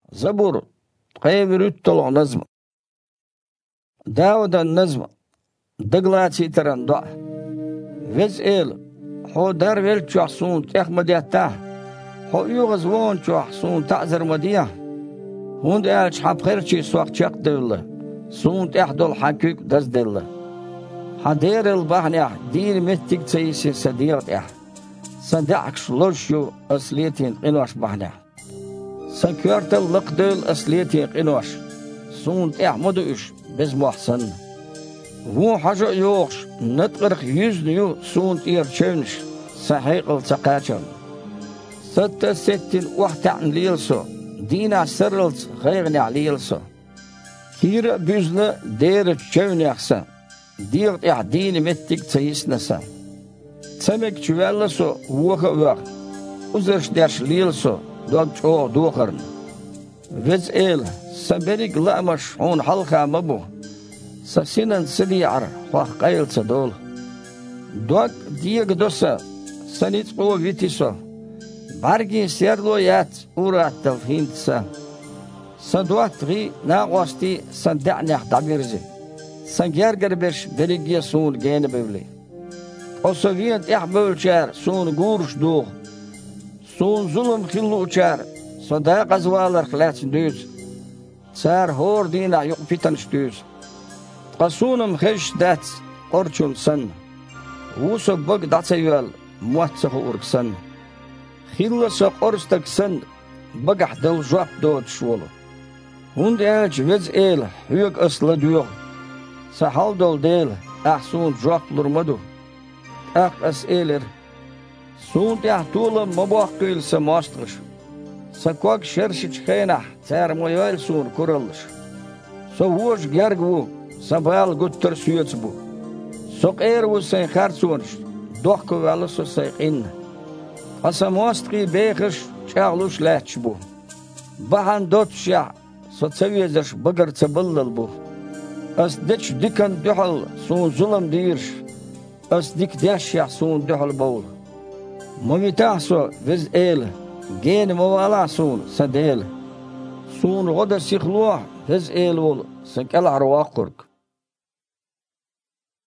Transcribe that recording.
زبور قيبر يطلع نظم داود النظم دقلاتي ترن دع وز إيل حو دار ويل تحصون تخمديته حو يغزوون تحصون تعذر مديه هند إلش حب خيرشي سوق شق دولة سون تحدل حقيق دز دولة حدير البحنيح دين متك تيسي سديرت إح صدعك شلوشيو أصليتين قنوش بحنيح سكرت اللقدل أصليتين قنوش سون تحمدوش بز محسن هو حاجة يوغش نتقرق يزنيو سون تير تشونش صحيق التقاتل 66 وقت عن ليلسو دينا سرلت غيرني عليلسو كير بيزنا دير تشون يخسا ديرت دين متك تيسنسا تمك تشوالسو ووخ ووخ وزرش داش ليلسو دوك تشوغ دوخرن وز إيل سبريك لأمش هون حلقة مبو سسينن سديعر خواه قيل تدول دوك ديق دوسا سنيت قوة فيتيسو بارجي سيرلو يات أورا تلفينتسا سدوات غي ناقوستي سندعني احتابيرزي سنجيرجر بش بريجي سون جين بولي أصوفينت إحبول شار سون قورش دوغ سون ظلم خلو شار صداق أزوالر خلات دوز سار هور دينا يقفتن شتوز قصونم خش دات قرشون سن ووسو بق داتسيوال مواتسخ أوركسن خيلسا قرستك سن بقح دل جواب دوت شولو هند إلج وز إيل هيوك أصلا دوغ سحال دول ديل أحسون جواب لرمدو أخ أس إيلر سون تحتولا مباق قيل سماستغش سكوك شرشج خينح تار مويال سون كورلش سووش جرگو سبال قطر سيوتسبو سوق إيرو سين خارسونش دوخكو والسو سيقين أسماستقي بيخش شاغلوش لاتشبو بحان دوت شع ستسويزش بقر تبلل بو أس ديش ديكن دحل سون ظلم ديرش أس ديك داشع سون دحل بول مميتاحسو وز إيل جين موالا سون سديل سون غدا سيخلوح وز إيل ول سنكال عرواق قرق